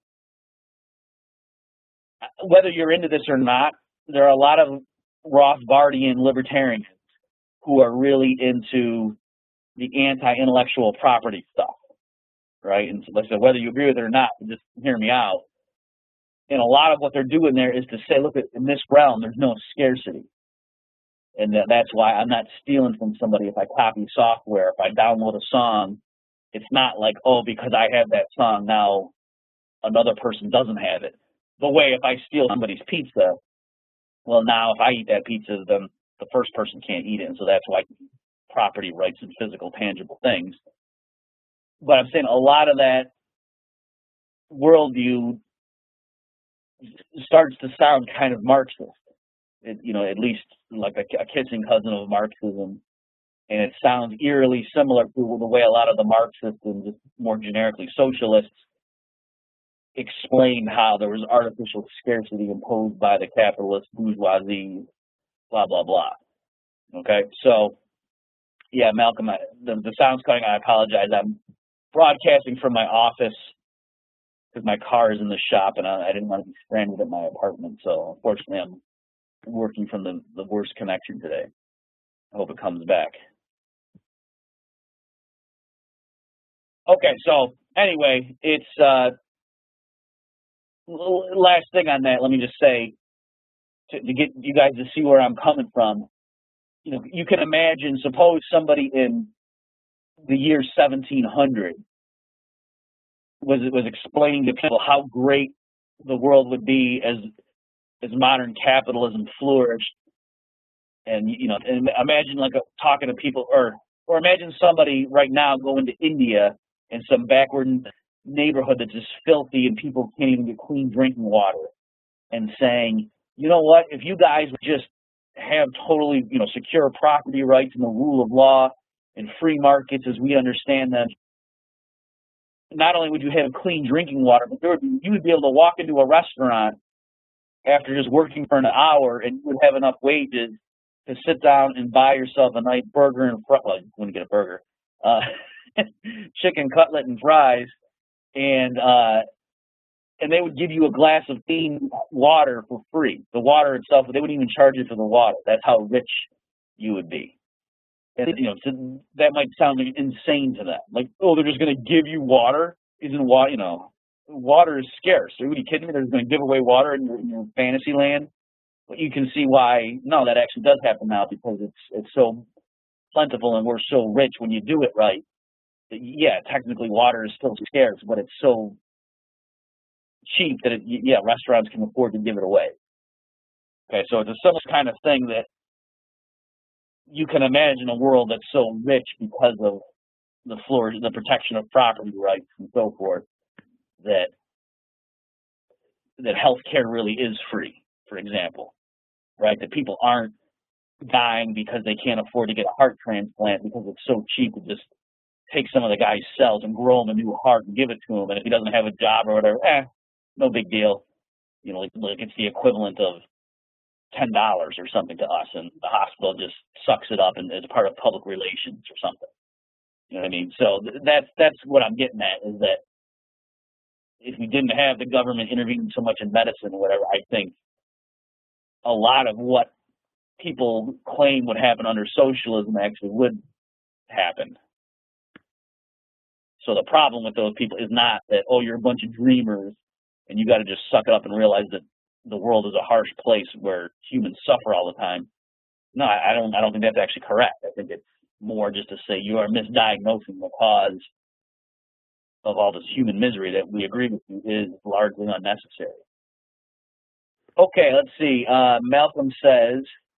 whether you're into this or not, there are a lot of Rothbardian libertarians who are really into the anti-intellectual property stuff, right? And so, like I said, whether you agree with it or not, just hear me out. And a lot of what they're doing there is to say, look, in this realm, there's no scarcity. And that's why I'm not stealing from somebody if I copy software. If I download a song, it's not like, oh, because I have that song, now another person doesn't have it. The way if I steal somebody's pizza, well, now if I eat that pizza, then the first person can't eat it. And so that's why property rights and physical, tangible things. But I'm saying a lot of that worldview starts to sound kind of Marxist. At least like a kissing cousin of Marxism, and it sounds eerily similar to the way a lot of the Marxists and just more generically socialists explained how there was artificial scarcity imposed by the capitalist bourgeoisie, blah, blah, blah. Okay, so, yeah, Malcolm, the sound's cutting. I apologize. I'm broadcasting from my office because my car is in the shop, and I didn't want to be stranded at my apartment, so unfortunately I'm working from the worst connection today. I hope it comes back. Okay, so anyway, it's last thing on that. Let me just say, to get you guys to see where I'm coming from. You can imagine. Suppose somebody in the year 1700 was explaining to people how great the world would be as modern capitalism flourished, and and imagine talking to people, or imagine somebody right now going to India in some backward neighborhood that's just filthy and people can't even get clean drinking water, and saying, you know what, if you guys would just have totally secure property rights and the rule of law and free markets as we understand them, not only would you have clean drinking water, but you would be able to walk into a restaurant after just working for an hour, and you would have enough wages to sit down and buy yourself a nice burger and well, you wouldn't get a burger, chicken cutlet and fries, and they would give you a glass of clean water for free. The water itself, they wouldn't even charge you for the water. That's how rich you would be. And so that might sound insane to them. Like, oh, they're just going to give you water? Isn't water, water is scarce. Are you kidding me? They're going to give away water in your fantasy land? But you can see why, no, that actually does happen now, because it's so plentiful and we're so rich when you do it right. Yeah, technically water is still scarce, but it's so cheap that restaurants can afford to give it away. Okay, so it's a similar kind of thing that you can imagine a world that's so rich because of the protection of property rights and so forth, that healthcare really is free, for example, right? That people aren't dying because they can't afford to get a heart transplant because it's so cheap to just take some of the guy's cells and grow him a new heart and give it to him, and if he doesn't have a job or whatever, no big deal. Like it's the equivalent of $10 or something to us, and the hospital just sucks it up and is part of public relations or something. You know what I mean? So that's what I'm getting at, is that if we didn't have the government intervening so much in medicine or whatever, I think a lot of what people claim would happen under socialism actually would happen. So the problem with those people is not that, oh, you're a bunch of dreamers and you got to just suck it up and realize that the world is a harsh place where humans suffer all the time. No, I don't think that's actually correct. I think it's more just to say you are misdiagnosing the cause of all this human misery that we agree with you is largely unnecessary. Okay, let's see. Malcolm says,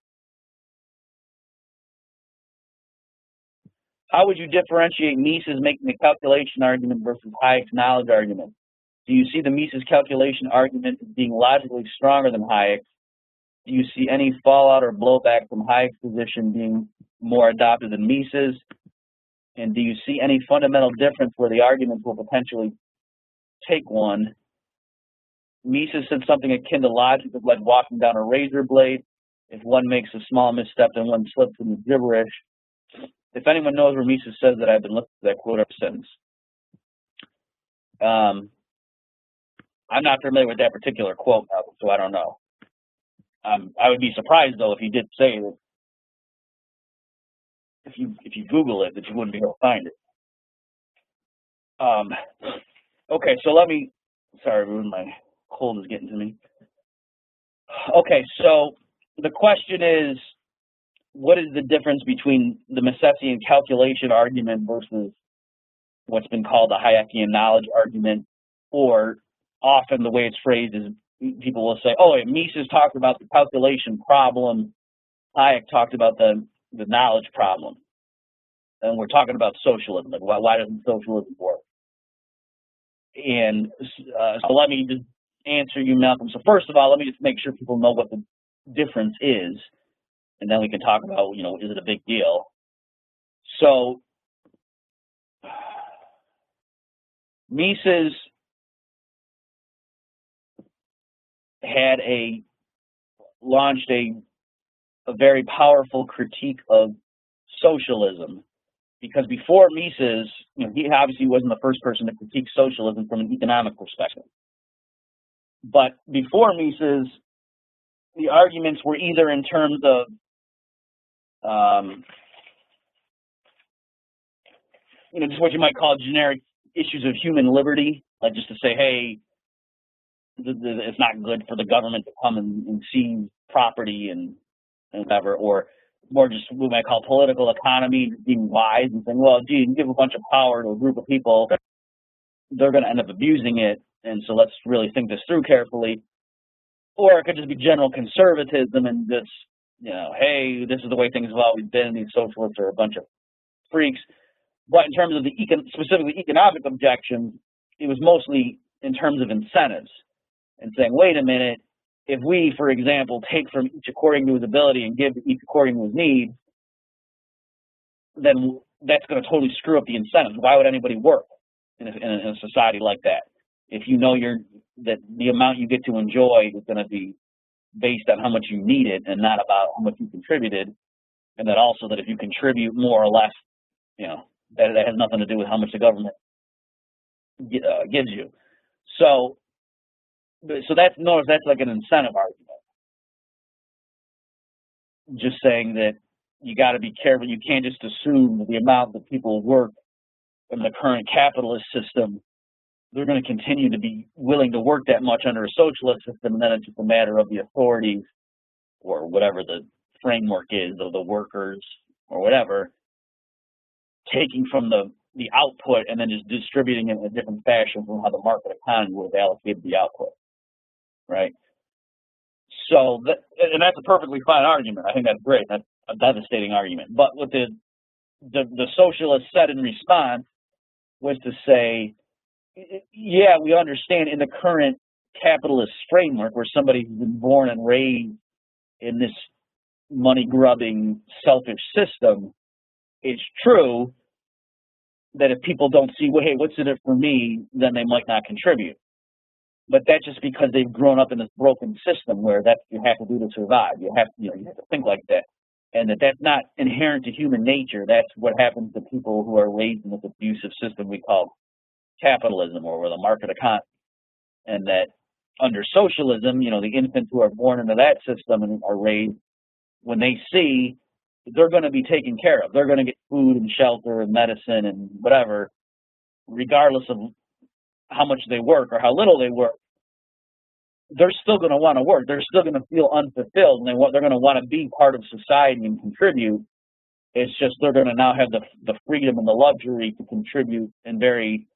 how would you differentiate Mises making a calculation argument versus Hayek's knowledge argument? Do you see the Mises calculation argument as being logically stronger than Hayek's? Do you see any fallout or blowback from Hayek's position being more adopted than Mises? And do you see any fundamental difference where the arguments will potentially take one? Mises said something akin to logic is like walking down a razor blade. If one makes a small misstep, then one slips in the gibberish. If anyone knows where Mises says that, I've been looking at that quote ever since. I'm not familiar with that particular quote, so I don't know. I would be surprised though if he did say that. If you Google it, that you wouldn't be able to find it. Okay, so let me. Sorry, everyone, my cold is getting to me. Okay, so the question is, what is the difference between the Misesian calculation argument versus what's been called the Hayekian knowledge argument? Or often the way it's phrased is people will say, oh, Mises talked about the calculation problem, Hayek talked about the knowledge problem. And we're talking about socialism. Like, why doesn't socialism work? And so let me just answer you, Malcolm. So first of all, let me just make sure people know what the difference is. And then we can talk about, is it a big deal? So Mises had launched a very powerful critique of socialism, because before Mises, he obviously wasn't the first person to critique socialism from an economic perspective. But before Mises, the arguments were either in terms of just what you might call generic issues of human liberty, like just to say, hey, it's not good for the government to come and seize property and whatever, or more just what we might call political economy, being wise and saying, well, gee, you give a bunch of power to a group of people, they're going to end up abusing it, and so let's really think this through carefully. Or it could just be general conservatism and just, hey, this is the way things have always been, these socialists are a bunch of freaks. But in terms of the specifically economic objections, it was mostly in terms of incentives and saying, wait a minute, if we, for example, take from each according to his ability and give to each according to his needs, then that's going to totally screw up the incentives. Why would anybody work in a society like that? If you know that the amount you get to enjoy is going to be based on how much you need it and not about how much you contributed, and that also that if you contribute more or less, that has nothing to do with how much the government gives you. So that's like an incentive argument. Just saying that you got to be careful. You can't just assume that the amount that people work in the current capitalist system, they're going to continue to be willing to work that much under a socialist system, and then it's just a matter of the authorities or whatever the framework is of the workers or whatever, taking from the output and then just distributing it in a different fashion from how the market economy would have allocated the output, right? So, and that's a perfectly fine argument. I think that's great. That's a devastating argument. But what the socialists said in response was to say, yeah, we understand in the current capitalist framework where somebody who's been born and raised in this money-grubbing, selfish system, it's true that if people don't see, well, hey, what's in it for me, then they might not contribute. But that's just because they've grown up in this broken system where that's what you have to do to survive. You have to think like that. and that's not inherent to human nature. That's what happens to people who are raised in this abusive system we call capitalism or the market economy. And that under socialism, the infants who are born into that system and are raised, when they see they're going to be taken care of, they're going to get food and shelter and medicine and whatever, regardless of how much they work or how little they work, they're still going to want to work. They're still going to feel unfulfilled, and they're going to want to be part of society and contribute. It's just they're going to now have the freedom and the luxury to contribute in very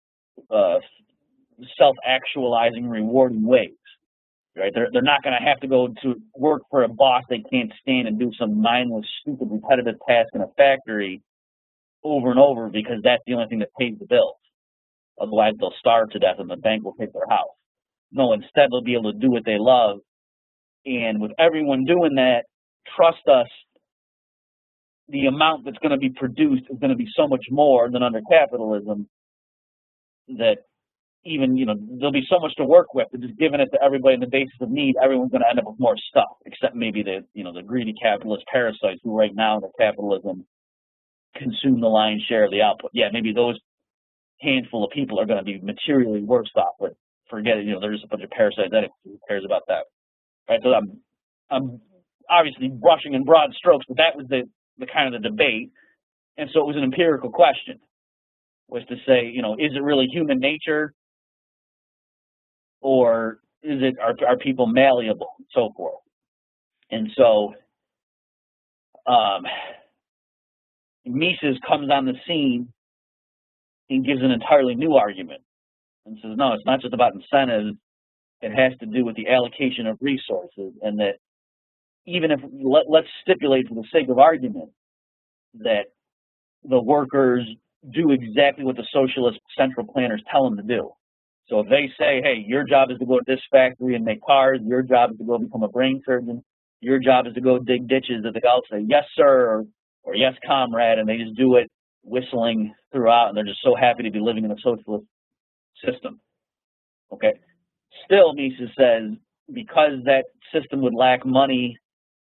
self-actualizing, rewarding ways. Right? They're not going to have to go to work for a boss they can't stand and do some mindless, stupid, repetitive task in a factory over and over because that's the only thing that pays the bills. Otherwise, they'll starve to death and the bank will take their house. No, instead they'll be able to do what they love. And with everyone doing that, trust us, the amount that's going to be produced is going to be so much more than under capitalism that even, there'll be so much to work with. They're just giving it to everybody on the basis of need. Everyone's going to end up with more stuff, except maybe the greedy capitalist parasites who right now in the capitalism consume the lion's share of the output. Yeah, maybe those handful of people are going to be materially worse off, but forget it. There's a bunch of parasites. Who cares about that? Right. So I'm obviously brushing in broad strokes, but that was the kind of the debate, and so it was an empirical question, was to say, is it really human nature, or are people malleable, and so forth. And so Mises comes on the scene and gives an entirely new argument and says, no, it's not just about incentives. It has to do with the allocation of resources, and that even if, let's stipulate for the sake of argument, that the workers do exactly what the socialist central planners tell them to do. So if they say, hey, your job is to go to this factory and make cars, your job is to go become a brain surgeon, your job is to go dig ditches, that they all say, yes, sir, or yes, comrade, and they just do it whistling throughout, and they're just so happy to be living in a socialist system. Okay. Still, Mises says, because that system would lack money,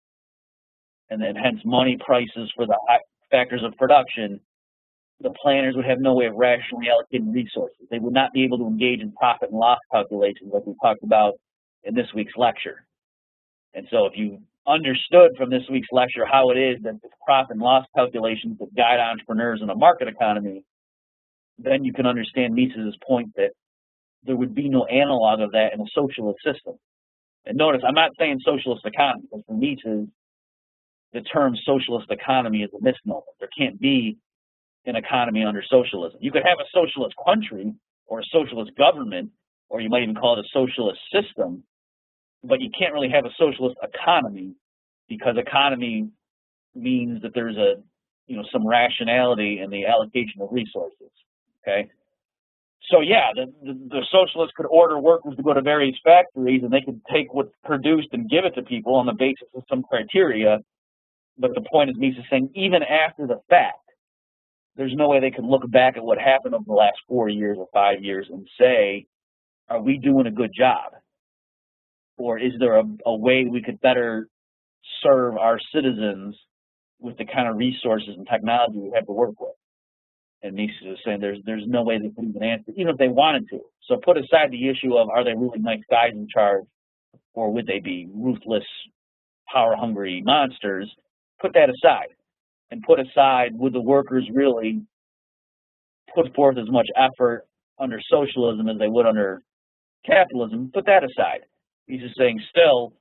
and then hence money prices for the factors of production, the planners would have no way of rationally allocating resources. They would not be able to engage in profit and loss calculations like we talked about in this week's lecture. And so if you understood from this week's lecture how it is that the profit and loss calculations that guide entrepreneurs in a market economy, then you can understand Mises' point that there would be no analog of that in a socialist system. And notice, I'm not saying socialist economy, because for Mises, the term socialist economy is a misnomer. There can't be an economy under socialism. You could have a socialist country or a socialist government, or you might even call it a socialist system, but you can't really have a socialist economy, because economy means that there's some rationality in the allocation of resources. Okay. So yeah, the socialists could order workers to go to various factories, and they could take what's produced and give it to people on the basis of some criteria. But the point is, Mises saying, even after the fact, there's no way they could look back at what happened over the last 4 years or 5 years and say, are we doing a good job? Or is there a way we could better serve our citizens with the kind of resources and technology we have to work with? And Mises is saying there's no way they could even answer, even if they wanted to. So put aside the issue of, are they really nice guys in charge, or would they be ruthless, power-hungry monsters? Put that aside. And put aside, would the workers really put forth as much effort under socialism as they would under capitalism? Put that aside. He's just saying, still,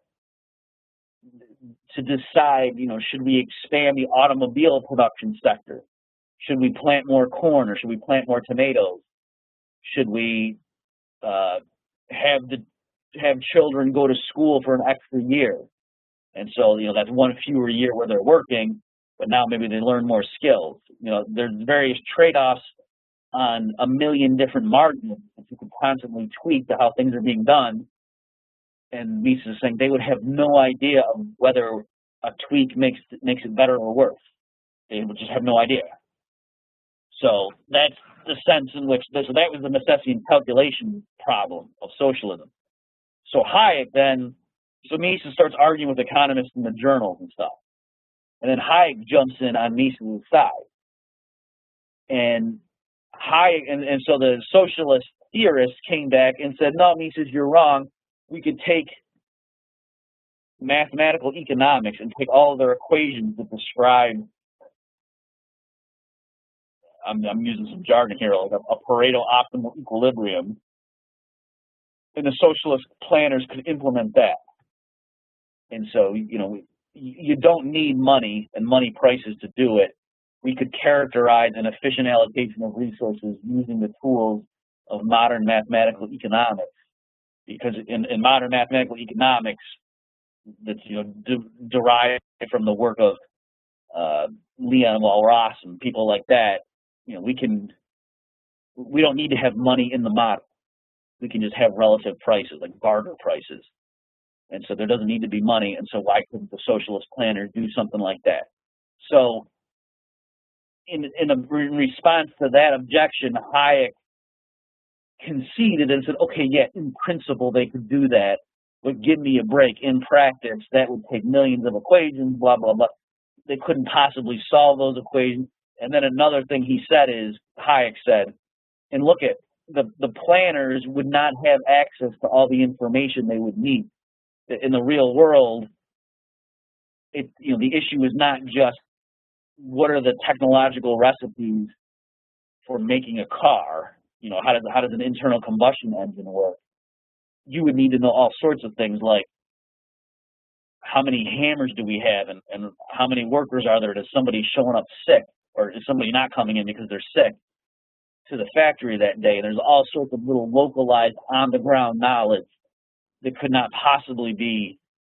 to decide, should we expand the automobile production sector? Should we plant more corn, or should we plant more tomatoes? Should we have children go to school for an extra year? And so, that's one fewer year where they're working, but now maybe they learn more skills. There's various trade-offs on a million different margins that you can constantly tweak to how things are being done. And Mises is saying they would have no idea of whether a tweak makes it better or worse. They would just have no idea. So that's the sense in which, so that was the Misesian calculation problem of socialism. So Hayek then, so Mises starts arguing with economists in the journals and stuff. And then Hayek jumps in on Mises' side. And Hayek, and so the socialist theorists came back and said, no, Mises, you're wrong. We could take mathematical economics and take all of their equations that describe, I'm using some jargon here, like a Pareto optimal equilibrium, and the socialist planners could implement that. And so, you don't need money and money prices to do it. We could characterize an efficient allocation of resources using the tools of modern mathematical economics, because in modern mathematical economics, that's derived from the work of Leon Walras and people like that. We don't need to have money in the model. We can just have relative prices, like barter prices. And so there doesn't need to be money. And so why couldn't the socialist planners do something like that? So in response to that objection, Hayek conceded and said, okay, yeah, in principle they could do that, but give me a break. In practice, that would take millions of equations, blah, blah, blah. They couldn't possibly solve those equations. And then another thing he said is, Hayek said, and look at, the planners would not have access to all the information they would need. In the real world, the issue is not just what are the technological recipes for making a car. How does an internal combustion engine work? You would need to know all sorts of things like how many hammers do we have, and how many workers are there? Is somebody showing up sick, or is somebody not coming in because they're sick to the factory that day? There's all sorts of little localized on-the-ground knowledge that could not possibly be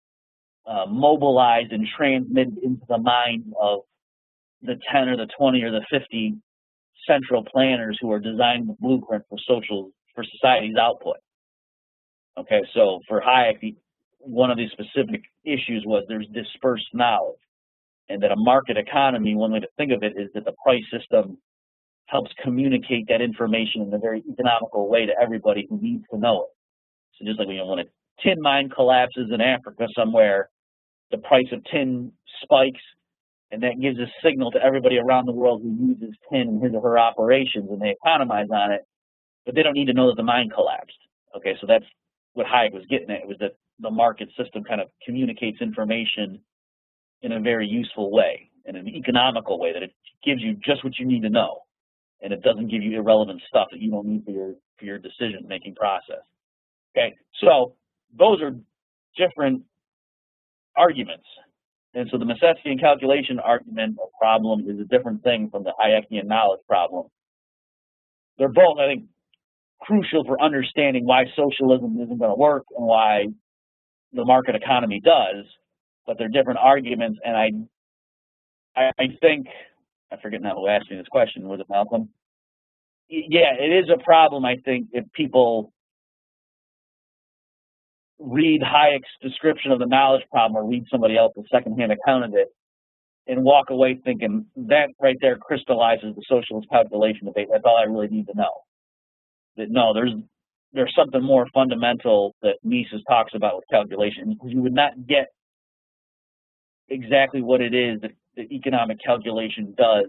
mobilized and transmitted into the minds of the 10 or the 20 or the 50 central planners who are designing the blueprint for society's output. Okay, so for Hayek, one of the specific issues was there's dispersed knowledge, and that a market economy, one way to think of it is that the price system helps communicate that information in a very economical way to everybody who needs to know it. So just like when a tin mine collapses in Africa somewhere, the price of tin spikes, and that gives a signal to everybody around the world who uses tin in his or her operations, and they economize on it, but they don't need to know that the mine collapsed. Okay, so that's what Hayek was getting at, was that the market system kind of communicates information in a very useful way, in an economical way, that it gives you just what you need to know, and it doesn't give you irrelevant stuff that you don't need for your decision-making process. Okay, so those are different arguments. And so the Misesquian calculation argument or problem is a different thing from the Hayekian knowledge problem. They're both, I think, crucial for understanding why socialism isn't going to work and why the market economy does, but they're different arguments. And I think, I forget now who asked me this question, was it Malcolm? Yeah, it is a problem, I think, if people read Hayek's description of the knowledge problem or read somebody else's secondhand account of it and walk away thinking that right there crystallizes the socialist calculation debate. That's all I really need to know. That no, there's something more fundamental that Mises talks about with calculation, because you would not get exactly what it is that economic calculation does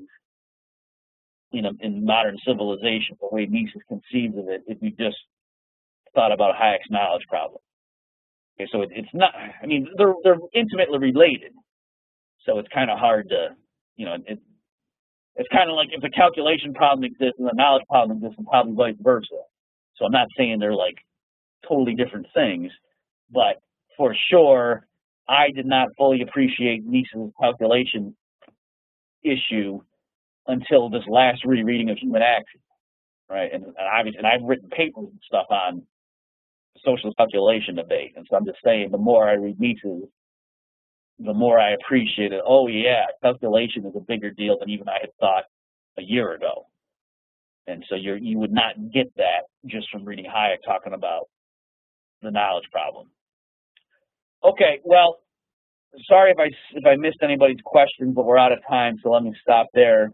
in modern civilization, the way Mises conceives of it, if you just thought about Hayek's knowledge problem. Okay, so it's not, I mean, they're intimately related, so it's kind of hard to, it's kind of like if the calculation problem exists and the knowledge problem exists, and probably vice versa. So I'm not saying they're like totally different things, but for sure, I did not fully appreciate Mises' calculation issue until this last rereading of Human Action, right? And I've written papers and stuff on social calculation debate, and so I'm just saying, the more I read Mises, the more I appreciate it. Oh yeah, calculation is a bigger deal than even I had thought a year ago. And so you would not get that just from reading Hayek talking about the knowledge problem. Okay, well, sorry if I missed anybody's questions, but we're out of time, so let me stop there.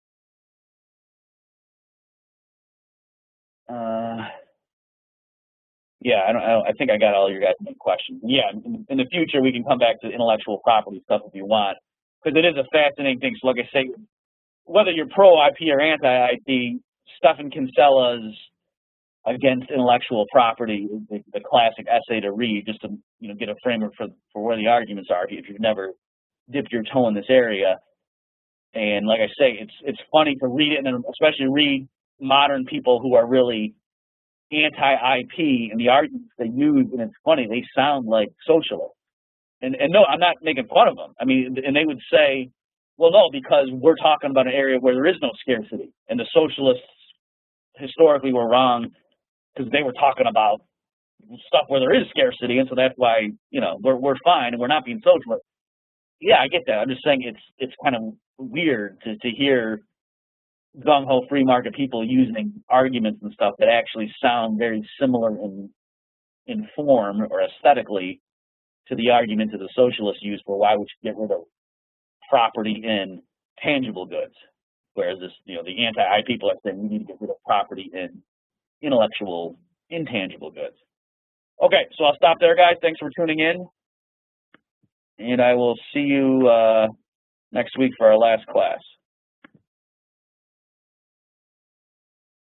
Yeah, I think I got all your guys' questions. Yeah, in the future we can come back to intellectual property stuff if you want, because it is a fascinating thing. So like I say, whether you're pro-IP or anti-IP, Stephan Kinsella's Against Intellectual Property, the classic essay to read, just to get a framework for where the arguments are if you've never dipped your toe in this area. And like I say, it's funny to read it, and especially read modern people who are really anti-IP and the arguments they use, and it's funny, they sound like socialists. And no, I'm not making fun of them. I mean, and they would say, well, no, because we're talking about an area where there is no scarcity, and the socialists historically were wrong because they were talking about stuff where there is scarcity, and so that's why we're fine and we're not being socialist. Yeah, I get that. I'm just saying it's kind of weird to hear gung-ho free market people using arguments and stuff that actually sound very similar in form or aesthetically to the arguments that the socialists use for why we should get rid of property in tangible goods, whereas the anti-IP people are saying we need to get rid of property in intellectual, intangible goods. Okay, so I'll stop there, guys. Thanks for tuning in, and I will see you next week for our last class.